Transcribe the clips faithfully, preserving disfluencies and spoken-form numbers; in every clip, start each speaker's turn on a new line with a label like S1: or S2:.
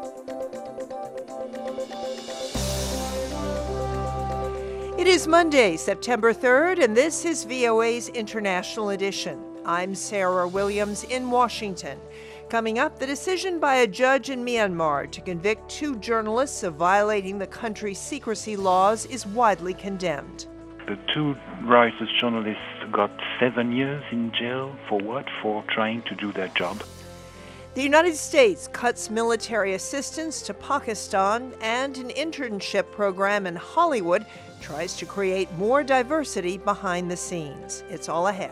S1: It is Monday, September third, and this is V O A's International Edition. I'm Sarah Williams in Washington. Coming up, the decision by a judge in Myanmar to convict two journalists of violating the country's secrecy laws is widely condemned.
S2: The two Reuters journalists got seven years in jail for what? For trying to do their job.
S1: The United States cuts military assistance to Pakistan, and an internship program in Hollywood tries to create more diversity behind the scenes. It's all ahead.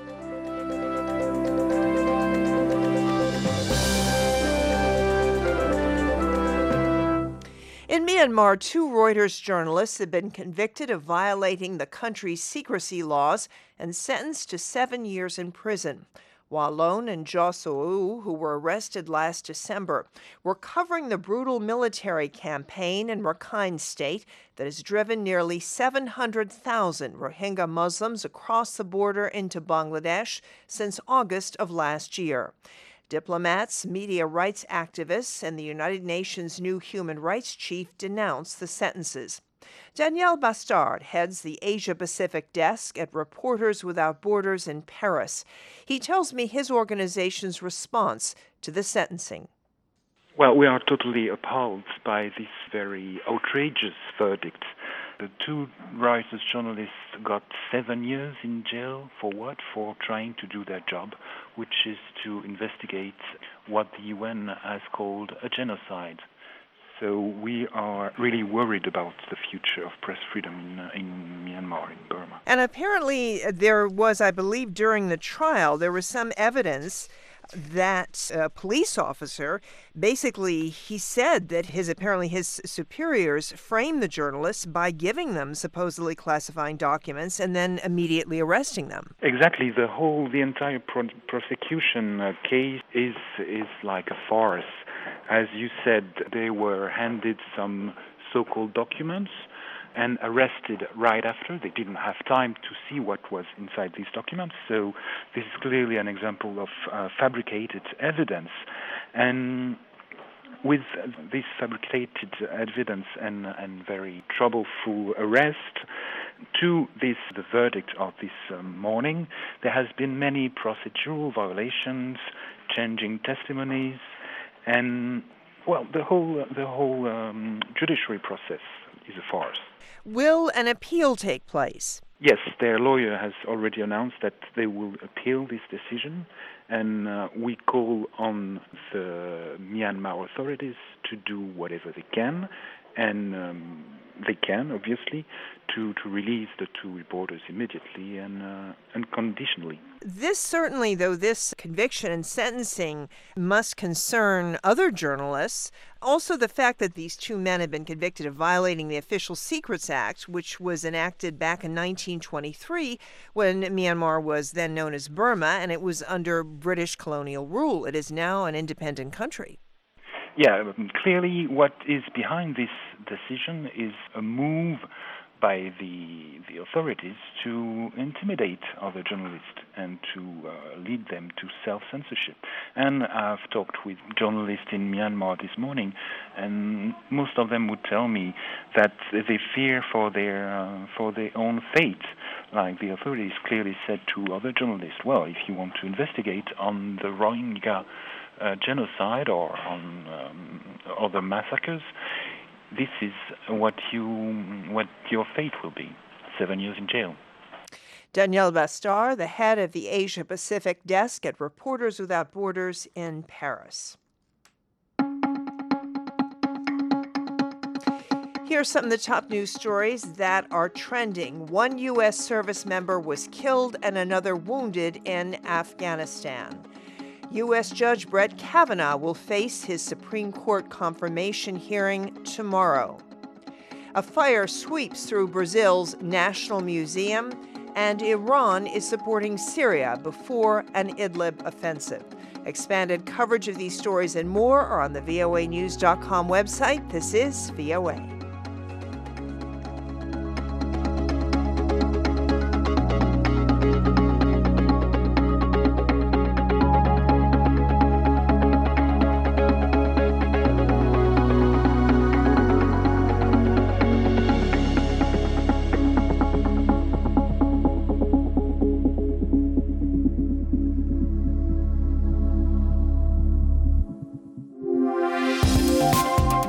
S1: In Myanmar, two Reuters journalists have been convicted of violating the country's secrecy laws and sentenced to seven years in prison. Wallon and Jo So-u, who were arrested last December, were covering the brutal military campaign in Rakhine State that has driven nearly seven hundred thousand Rohingya Muslims across the border into Bangladesh since August of last year. Diplomats, media rights activists, and the United Nations' new human rights chief denounced the sentences. Daniel Bastard heads the Asia-Pacific desk at Reporters Without Borders in Paris. He tells me his organization's response to the sentencing.
S2: Well, we are totally appalled by this very outrageous verdict. The two Reuters journalists got seven years in jail for what? For trying to do their job, which is to investigate what the U N has called a genocide. So we are really worried about the future of press freedom in, uh, in Myanmar, in Burma.
S1: And apparently there was, I believe, during the trial, there was some evidence that a police officer, basically, he said that his apparently his superiors framed the journalists by giving them supposedly classifying documents and then immediately arresting them.
S2: Exactly. The whole, the entire pro- prosecution uh, case is is like a farce. As you said, they were handed some so-called documents and arrested right after. They didn't have time to see what was inside these documents. So this is clearly an example of uh, fabricated evidence. And with this fabricated evidence and, and very troubleful arrest, to this the verdict of this um, morning, there has been many procedural violations, changing testimonies, and well, the whole the whole um, judiciary process is a farce.
S1: Will an appeal take place?
S2: Yes, their lawyer has already announced that they will appeal this decision, and uh, we call on the Myanmar authorities to do whatever they can, and um, they can, obviously, to, to release the two reporters immediately and uh, unconditionally.
S1: This certainly, though, this conviction and sentencing must concern other journalists. Also, the fact that these two men have been convicted of violating the Official Secrets Act, which was enacted back in nineteen twenty-three when Myanmar was then known as Burma, and it was under British colonial rule. It is now an independent country.
S2: Yeah, clearly what is behind this decision is a move by the the authorities to intimidate other journalists and to uh, lead them to self-censorship. And I've talked with journalists in Myanmar this morning, and most of them would tell me that they fear for their uh, for their own fate. Like the authorities clearly said to other journalists, well, if you want to investigate on the Rohingya uh, genocide or on um, other massacres, this is what you what your fate will be: seven years in jail.
S1: Daniel Bastard, the head of the Asia-Pacific desk at Reporters Without Borders in Paris. Here are some of the top news stories that are trending. One U S service member was killed and another wounded in Afghanistan. U S Judge Brett Kavanaugh will face his Supreme Court confirmation hearing tomorrow. A fire sweeps through Brazil's National Museum, and Iran is supporting Syria before an Idlib offensive. Expanded coverage of these stories and more are on the V O A news dot com website. This is V O A.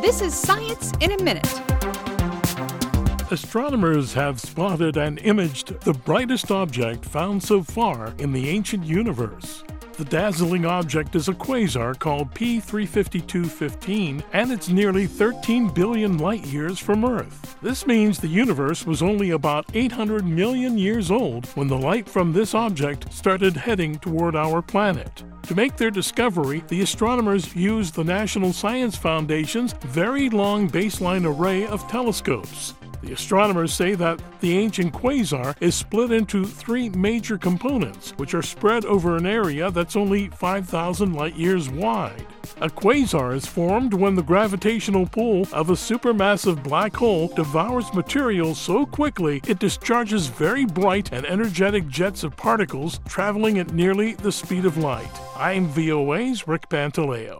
S3: This is Science in a Minute.
S4: Astronomers have spotted and imaged the brightest object found so far in the ancient universe. The dazzling object is a quasar called P three fifty-two fifteen, and it's nearly thirteen billion light-years from Earth. This means the universe was only about eight hundred million years old when the light from this object started heading toward our planet. To make their discovery, the astronomers used the National Science Foundation's Very Long Baseline Array of telescopes. The astronomers say that the ancient quasar is split into three major components, which are spread over an area that's only five thousand light-years wide. A quasar is formed when the gravitational pull of a supermassive black hole devours material so quickly it discharges very bright and energetic jets of particles traveling at nearly the speed of light. I'm V O A's Rick Pantaleo.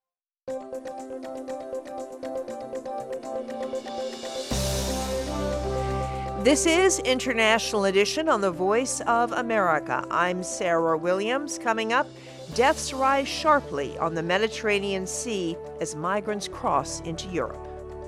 S1: This is International Edition on the Voice of America. I'm Sarah Williams. Coming up, deaths rise sharply on the Mediterranean Sea as migrants cross into Europe.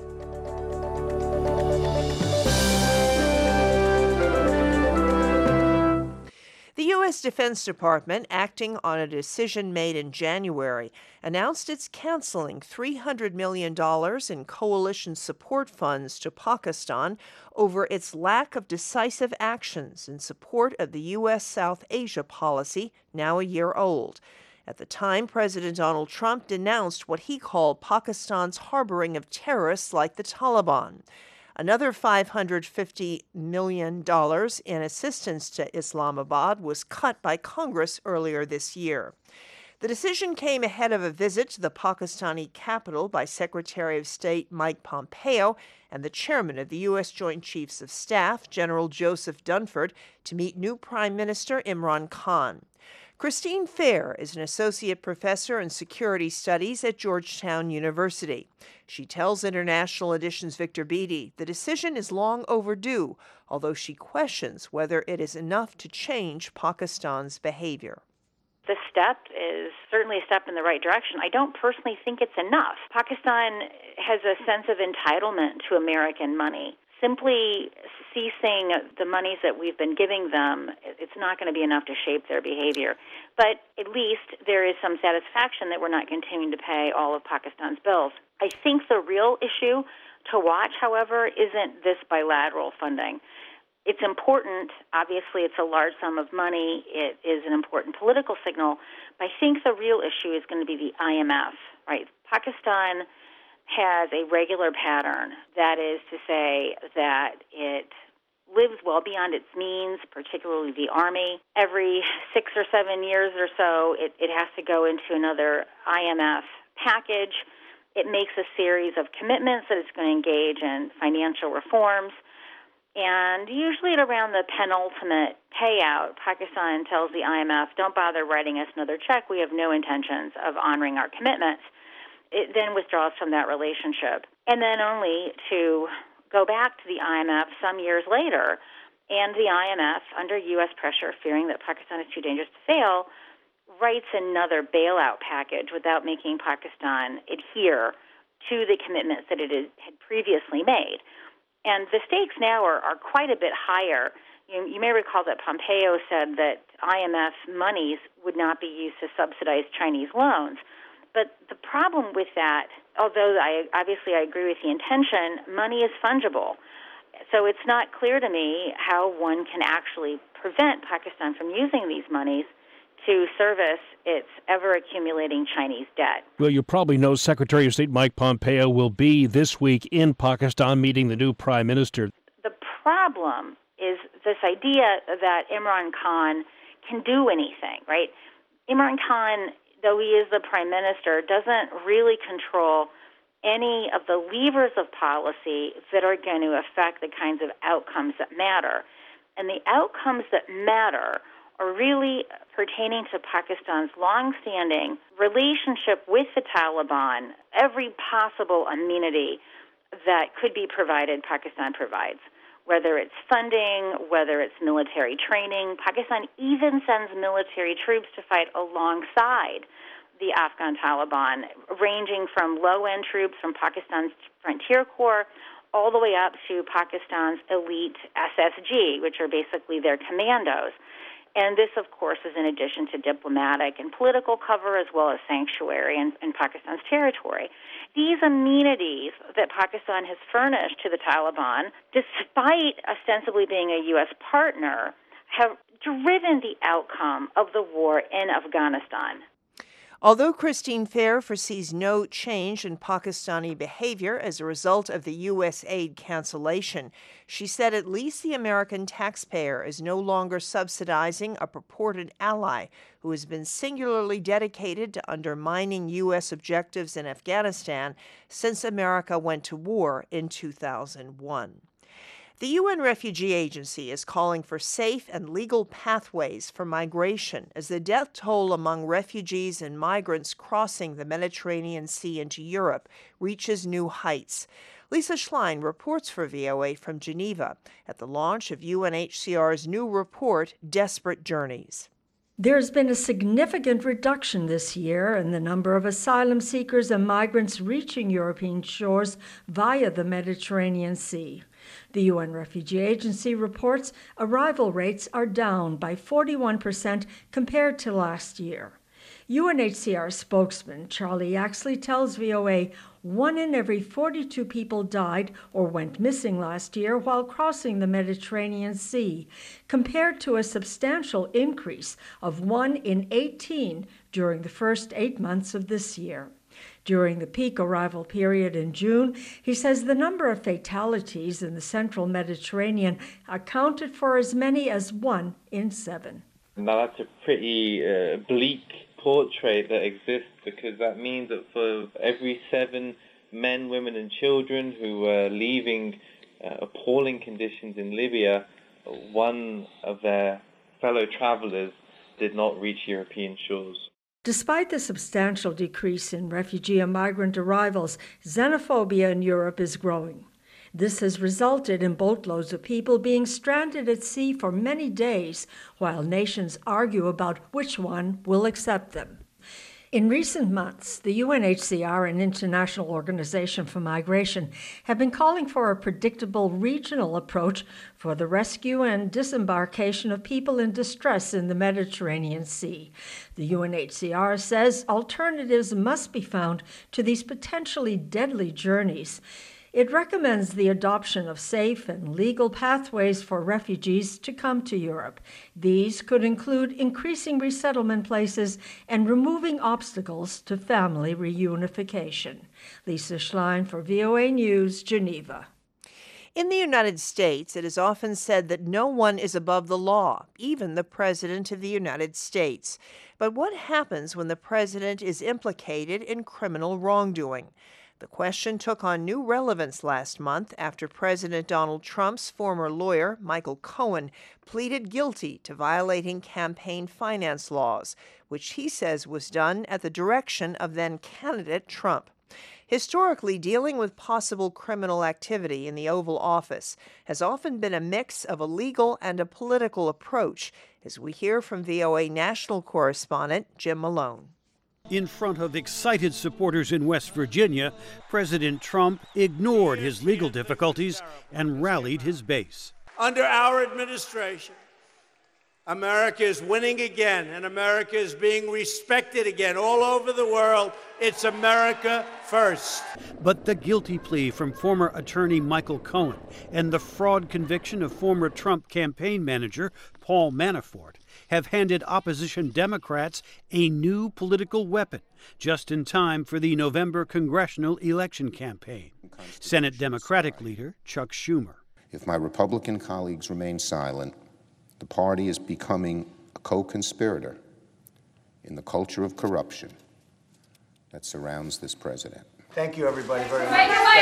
S1: The U S Defense Department, acting on a decision made in January, announced it's canceling three hundred million dollars in coalition support funds to Pakistan over its lack of decisive actions in support of the U S South Asia policy, now a year old. At the time, President Donald Trump denounced what he called Pakistan's harboring of terrorists like the Taliban. Another five hundred fifty million dollars in assistance to Islamabad was cut by Congress earlier this year. The decision came ahead of a visit to the Pakistani capital by Secretary of State Mike Pompeo and the chairman of the U S Joint Chiefs of Staff, General Joseph Dunford, to meet new Prime Minister Imran Khan. Christine Fair is an associate professor in security studies at Georgetown University. She tells International Edition's Victor Beattie the decision is long overdue, although she questions whether it is enough to change Pakistan's behavior.
S5: The step is certainly a step in the right direction. I don't personally think it's enough. Pakistan has a sense of entitlement to American money. Simply ceasing the monies that we've been giving them, it's not going to be enough to shape their behavior. But at least there is some satisfaction that we're not continuing to pay all of Pakistan's bills. I think the real issue to watch, however, isn't this bilateral funding. It's important. Obviously, it's a large sum of money. It is an important political signal. But I think the real issue is going to be the I M F, right? Pakistan has a regular pattern. That is to say that it lives well beyond its means, particularly the Army. Every six or seven years or so, it, it has to go into another I M F package. It makes a series of commitments that it's going to engage in financial reforms. And usually at around the penultimate payout, Pakistan tells the I M F, don't bother writing us another check. We have no intentions of honoring our commitments. It then withdraws from that relationship. And then only to go back to the I M F some years later, and the I M F, under U S pressure, fearing that Pakistan is too dangerous to fail, writes another bailout package without making Pakistan adhere to the commitments that it had previously made. And the stakes now are, are quite a bit higher. You, you may recall that Pompeo said that I M F monies would not be used to subsidize Chinese loans. But the problem with that, although I obviously I agree with the intention, money is fungible. So it's not clear to me how one can actually prevent Pakistan from using these monies to service its ever-accumulating Chinese debt.
S6: Well, you probably know Secretary of State Mike Pompeo will be this week in Pakistan meeting the new prime minister.
S5: The problem is this idea that Imran Khan can do anything, right? Imran Khan, though he is the prime minister, doesn't really control any of the levers of policy that are going to affect the kinds of outcomes that matter. And the outcomes that matter are really pertaining to Pakistan's long-standing relationship with the Taliban. Every possible amenity that could be provided, Pakistan provides. Whether it's funding, whether it's military training. Pakistan even sends military troops to fight alongside the Afghan Taliban, ranging from low-end troops from Pakistan's Frontier Corps all the way up to Pakistan's elite S S G, which are basically their commandos. And this, of course, is in addition to diplomatic and political cover as well as sanctuary in, in Pakistan's territory. These amenities that Pakistan has furnished to the Taliban, despite ostensibly being a U S partner, have driven the outcome of the war in Afghanistan.
S1: Although Christine Fair foresees no change in Pakistani behavior as a result of the U S aid cancellation, she said at least the American taxpayer is no longer subsidizing a purported ally who has been singularly dedicated to undermining U S objectives in Afghanistan since America went to war in two thousand one. The U N Refugee Agency is calling for safe and legal pathways for migration as the death toll among refugees and migrants crossing the Mediterranean Sea into Europe reaches new heights. Lisa Schlein reports for V O A from Geneva at the launch of U N H C R's new report, Desperate Journeys.
S7: There's been a significant reduction this year in the number of asylum seekers and migrants reaching European shores via the Mediterranean Sea. The U N Refugee Agency reports arrival rates are down by forty-one percent compared to last year. U N H C R spokesman Charlie Yaxley tells V O A one in every forty-two people died or went missing last year while crossing the Mediterranean Sea, compared to a substantial increase of one in eighteen during the first eight months of this year. During the peak arrival period in June, he says the number of fatalities in the central Mediterranean accounted for as many as one in seven.
S8: Now that's a pretty uh, bleak portrait that exists, because that means that for every seven men, women and children who are leaving uh, appalling conditions in Libya, one of their fellow travelers did not reach European shores.
S7: Despite the substantial decrease in refugee and migrant arrivals, xenophobia in Europe is growing. This has resulted in boatloads of people being stranded at sea for many days, while nations argue about which one will accept them. In recent months, the U N H C R and International Organization for Migration have been calling for a predictable regional approach for the rescue and disembarkation of people in distress in the Mediterranean Sea. The U N H C R says alternatives must be found to these potentially deadly journeys. It recommends the adoption of safe and legal pathways for refugees to come to Europe. These could include increasing resettlement places and removing obstacles to family reunification. Lisa Schlein for V O A News, Geneva.
S1: In the United States, it is often said that no one is above the law, even the President of the United States. But what happens when the President is implicated in criminal wrongdoing? The question took on new relevance last month after President Donald Trump's former lawyer, Michael Cohen, pleaded guilty to violating campaign finance laws, which he says was done at the direction of then-candidate Trump. Historically, dealing with possible criminal activity in the Oval Office has often been a mix of a legal and a political approach, as we hear from V O A national correspondent Jim Malone.
S9: In front of excited supporters in West Virginia, President Trump ignored his legal difficulties and rallied his base.
S10: Under our administration, America is winning again, and America is being respected again all over the world. It's America first.
S9: But the guilty plea from former attorney Michael Cohen and the fraud conviction of former Trump campaign manager Paul Manafort have handed opposition Democrats a new political weapon just in time for the November congressional election campaign. Senate Democratic leader Chuck Schumer.
S11: If my Republican colleagues remain silent, the party is becoming a co-conspirator in the culture of corruption that surrounds this president.
S10: Thank you, everybody, very much.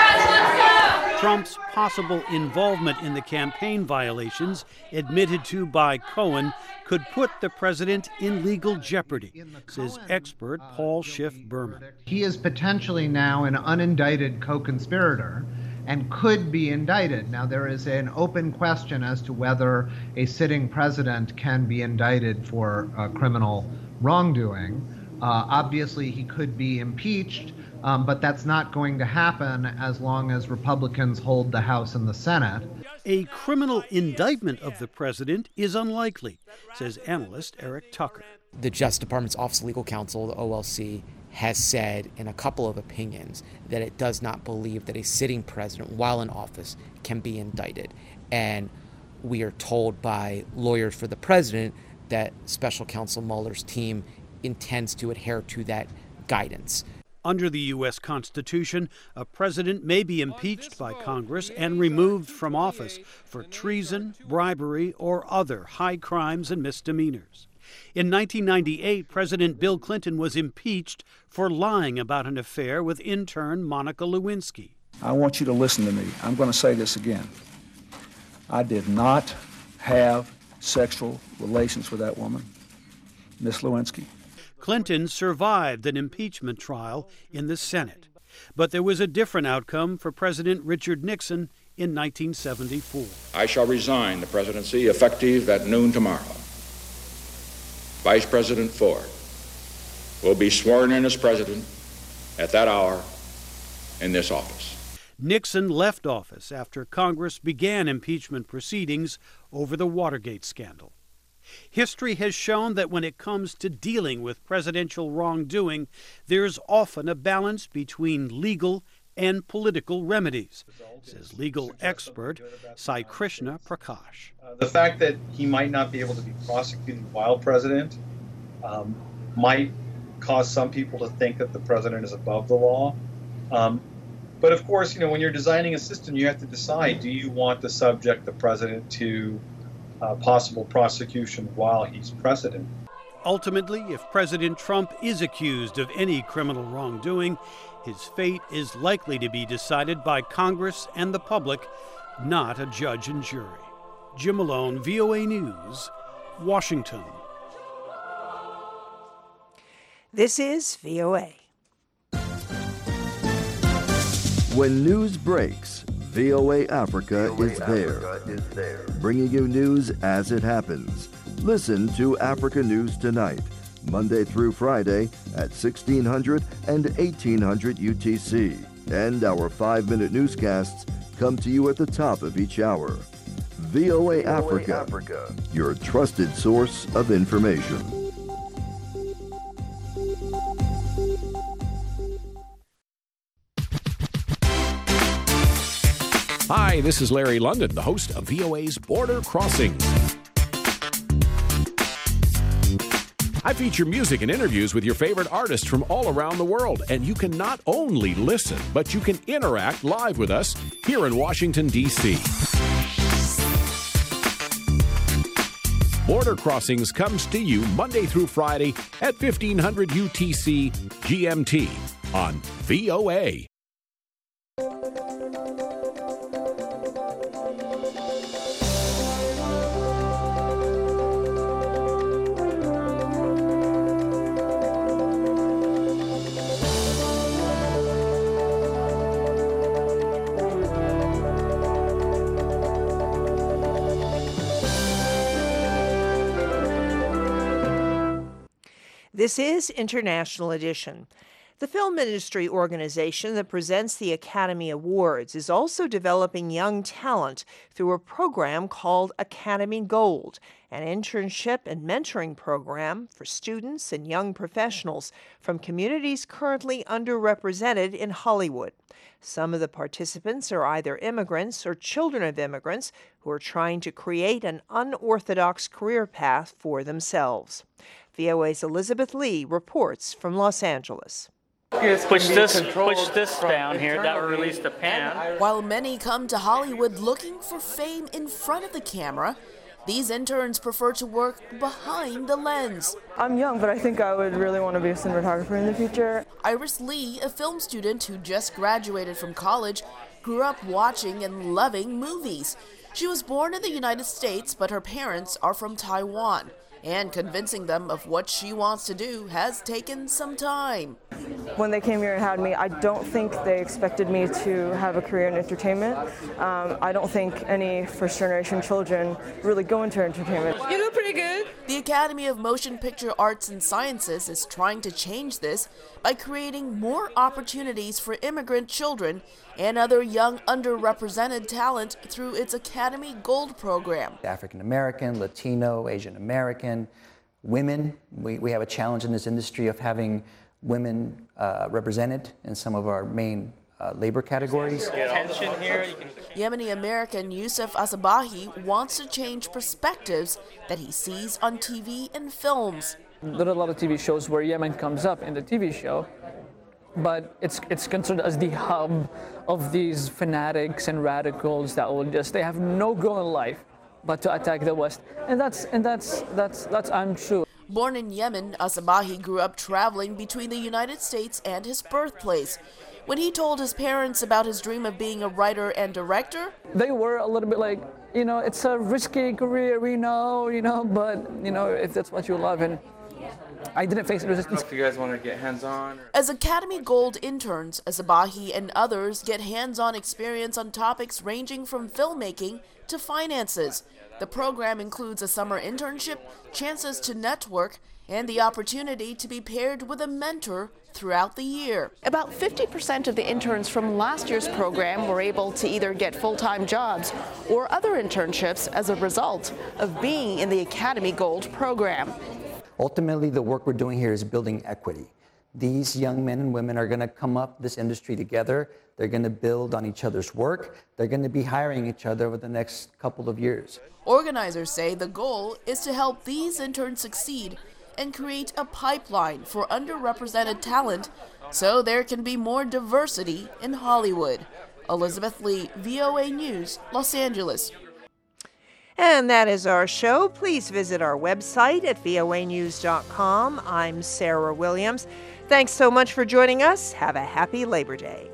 S9: Trump's possible involvement in the campaign violations admitted to by Cohen could put the president in legal jeopardy, says expert Paul Schiff Berman.
S12: He is potentially now an unindicted co-conspirator and could be indicted. Now, there is an open question as to whether a sitting president can be indicted for uh, criminal wrongdoing. Uh, obviously, he could be impeached, um, but that's not going to happen as long as Republicans hold the House and the Senate.
S9: A criminal indictment of the president is unlikely, says analyst Eric Tucker.
S13: The Justice Department's Office of Legal Counsel, the O L C, has said in a couple of opinions that it does not believe that a sitting president, while in office, can be indicted. And we are told by lawyers for the president that Special Counsel Mueller's team intends to adhere to that guidance.
S9: Under the U S Constitution, a president may be impeached by Congress and removed from office for treason, bribery, or other high crimes and misdemeanors. In nineteen ninety-eight, President Bill Clinton was impeached for lying about an affair with intern Monica Lewinsky.
S14: I want you to listen to me. I'm going to say this again. I did not have sexual relations with that woman, Miss Lewinsky.
S9: Clinton survived an impeachment trial in the Senate, but there was a different outcome for President Richard Nixon in nineteen seventy-four.
S15: I shall resign the presidency effective at noon tomorrow. Vice President Ford will be sworn in as president at that hour in this office.
S9: Nixon left office after Congress began impeachment proceedings over the Watergate scandal. History has shown that when it comes to dealing with presidential wrongdoing, there's often a balance between legal and political remedies, says legal expert Sai Krishna Prakash.
S16: Uh, the fact that he might not be able to be prosecuted while president um, might cause some people to think that the president is above the law. Um, but of course, you know, when you're designing a system, you have to decide, do you want to subject the president to uh, possible prosecution while he's president?
S9: Ultimately, if President Trump is accused of any criminal wrongdoing, his fate is likely to be decided by Congress and the public, not a judge and jury. Jim Malone, V O A News, Washington.
S1: This is V O A.
S17: When news breaks, V O A Africa, V O A is, there, Africa is there, bringing you news as it happens. Listen to Africa News Tonight, Monday through Friday at sixteen hundred and eighteen hundred U T C. And our five-minute newscasts come to you at the top of each hour. V O A, V O A Africa, Africa, your trusted source of information.
S18: Hi, this is Larry London, the host of V O A's Border Crossings. I feature music and interviews with your favorite artists from all around the world, and you can not only listen, but you can interact live with us here in Washington, D C Border Crossings comes to you Monday through Friday at fifteen hundred U T C G M T on V O A.
S1: This is International Edition. The film industry organization that presents the Academy Awards is also developing young talent through a program called Academy Gold, an internship and mentoring program for students and young professionals from communities currently underrepresented in Hollywood. Some of the participants are either immigrants or children of immigrants who are trying to create an unorthodox career path for themselves. V O A's Elizabeth Lee reports from Los Angeles.
S19: Push this, push this down here, that will release the pan.
S20: While many come to Hollywood looking for fame in front of the camera, these interns prefer to work behind the lens.
S21: I'm young, but I think I would really want to be a cinematographer in the future.
S20: Iris Lee, a film student who just graduated from college, grew up watching and loving movies. She was born in the United States, but her parents are from Taiwan. And convincing them of what she wants to do has taken some time.
S21: When they came here and had me, I don't think they expected me to have a career in entertainment. Um, I don't think any first-generation children really go into entertainment.
S22: You do pretty
S2: pretty good.
S20: The Academy of Motion Picture Arts and Sciences is trying to change this by creating more opportunities for immigrant children and other young underrepresented talent through its Academy Gold program.
S22: African American, Latino, Asian American, women. We, we have a challenge in this industry of having women uh, represented in some of our main uh, labor categories.
S19: Attention here.
S20: Yemeni American Yusuf Asabahi wants to change perspectives that he sees on T V and films.
S23: There are a lot of T V shows where Yemen comes up in the T V show, but it's it's considered as the hub of these fanatics and radicals that will just, they have no goal in life but to attack the West. And that's and that's that's that's untrue.
S20: Born in Yemen, Asabahi grew up traveling between the United States and his birthplace. When he told his parents about his dream of being a writer and director,
S23: they were a little bit like, you know, it's a risky career, we know, you know, but, you know, if that's what you love. And I didn't face resistance.
S19: If you guys want to get hands-on. Or...
S20: As Academy Gold interns, Asabahi and others get hands-on experience on topics ranging from filmmaking to finances. The program includes a summer internship, chances to network, and the opportunity to be paired with a mentor throughout the year.
S24: About fifty percent of the interns from last year's program were able to either get full-time jobs or other internships as a result of being in the Academy Gold program.
S22: Ultimately, the work we're doing here is building equity. These young men and women are going to come up this industry together. They're going to build on each other's work. They're going to be hiring each other over the next couple of years.
S20: Organizers say the goal is to help these interns succeed and create a pipeline for underrepresented talent so there can be more diversity in Hollywood. Elizabeth Lee, V O A News, Los Angeles.
S1: And that is our show. Please visit our website at voa news dot com. I'm Sarah Williams. Thanks so much for joining us. Have a happy Labor Day.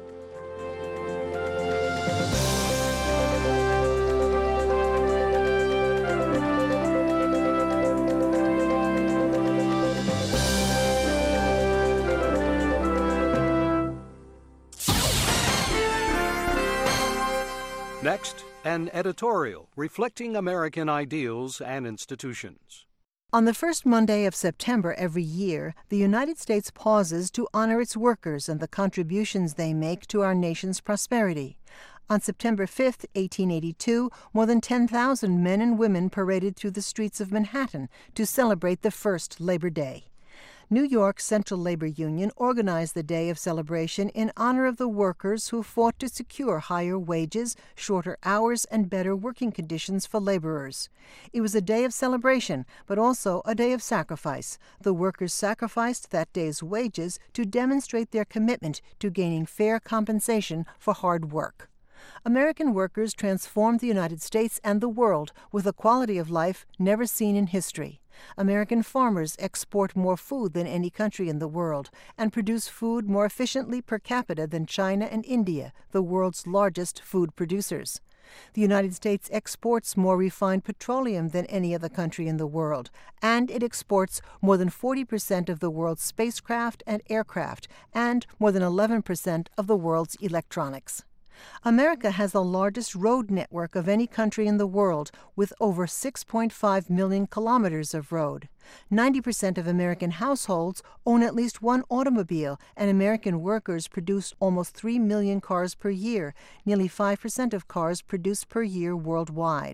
S9: Next, an editorial reflecting American ideals and institutions.
S25: On the first Monday of September every year, the United States pauses to honor its workers and the contributions they make to our nation's prosperity. On September fifth, eighteen eighty-two, more than ten thousand men and women paraded through the streets of Manhattan to celebrate the first Labor Day. New York's Central Labor Union organized the day of celebration in honor of the workers who fought to secure higher wages, shorter hours, and better working conditions for laborers. It was a day of celebration, but also a day of sacrifice. The workers sacrificed that day's wages to demonstrate their commitment to gaining fair compensation for hard work. American workers transformed the United States and the world with a quality of life never seen in history. American farmers export more food than any country in the world and produce food more efficiently per capita than China and India, the world's largest food producers. The United States exports more refined petroleum than any other country in the world, and it exports more than forty percent of the world's spacecraft and aircraft, and more than eleven percent of the world's electronics. America has the largest road network of any country in the world, with over six point five million kilometers of road. ninety percent of American households own at least one automobile, and American workers produce almost three million cars per year, nearly five percent of cars produced per year worldwide.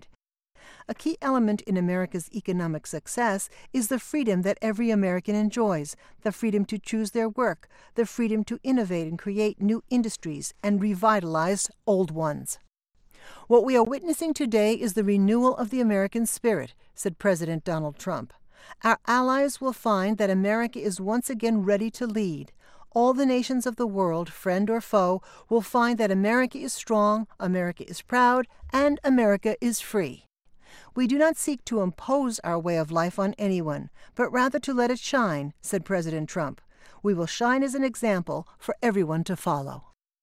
S25: A key element in America's economic success is the freedom that every American enjoys, the freedom to choose their work, the freedom to innovate and create new industries and revitalize old ones. What we are witnessing today is the renewal of the American spirit, said President Donald Trump. Our allies will find that America is once again ready to lead. All the nations of the world, friend or foe, will find that America is strong, America is proud, and America is free. We do not seek to impose our way of life on anyone, but rather to let it shine, said President Trump. We will shine as an example for everyone to follow.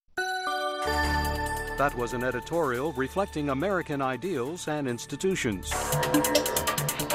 S9: That was an editorial reflecting American ideals and institutions.